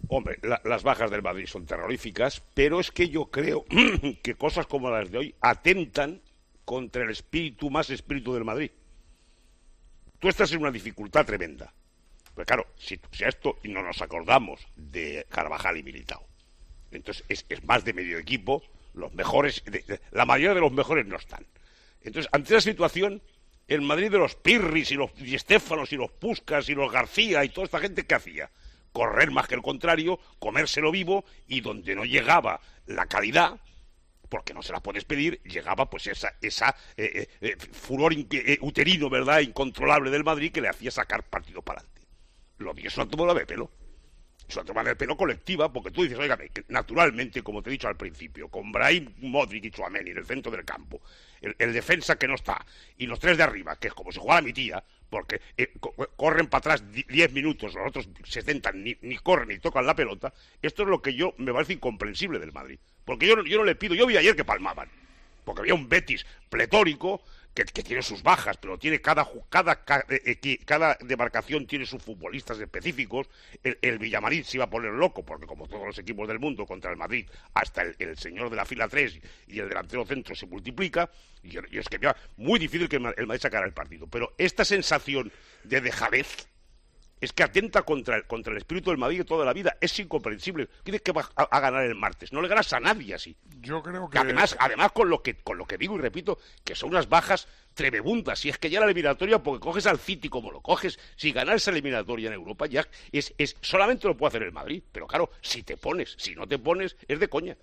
Hombre, las bajas del Madrid son terroríficas, pero es que yo creo que cosas como las de hoy atentan contra el espíritu más espíritu del Madrid. Tú estás en una dificultad tremenda. Pero claro, si a esto no nos acordamos de Carvajal y Militao, entonces es más de medio equipo, los mejores, la mayoría de los mejores no están. Entonces, ante esa situación, el Madrid de los Pirris y los Di Stéfanos y los Puskás y los García y toda esta gente, ¿qué hacía? Correr más que el contrario, comérselo vivo, y donde no llegaba la calidad, porque no se la puedes pedir, llegaba pues esa furor uterino, ¿verdad?, incontrolable del Madrid, que le hacía sacar partido para adelante. Lo mío es una tomada de pelo. Es una tomada de pelo colectiva, porque tú dices, oígame, que naturalmente, como te he dicho al principio, con Brahim, Modric y Tchouaméni en el centro del campo, el defensa que no está, y los tres de arriba, que es como si jugara mi tía, porque corren para atrás 10 minutos, los otros 70 ni corren ni tocan la pelota. Esto es lo que me parece incomprensible del Madrid. Porque yo no le pido, yo vi ayer que palmaban, porque había un Betis pletórico, que tiene sus bajas, pero tiene cada demarcación tiene sus futbolistas específicos. El Villamarín se iba a poner loco, porque como todos los equipos del mundo contra el Madrid, hasta el señor de la fila 3 y el delantero centro se multiplica, y es que era muy difícil que el Madrid sacara el partido. Pero esta sensación de dejadez es que atenta contra el espíritu del Madrid de toda la vida. Es incomprensible. ¿Quién es que va a ganar el martes? No le ganas a nadie así. Yo creo que... Además con lo que digo y repito, que son unas bajas tremebundas. Si es que ya la eliminatoria, porque coges al City como lo coges, si ganas esa eliminatoria en Europa, ya solamente lo puede hacer el Madrid. Pero claro, si no te pones, es de coña.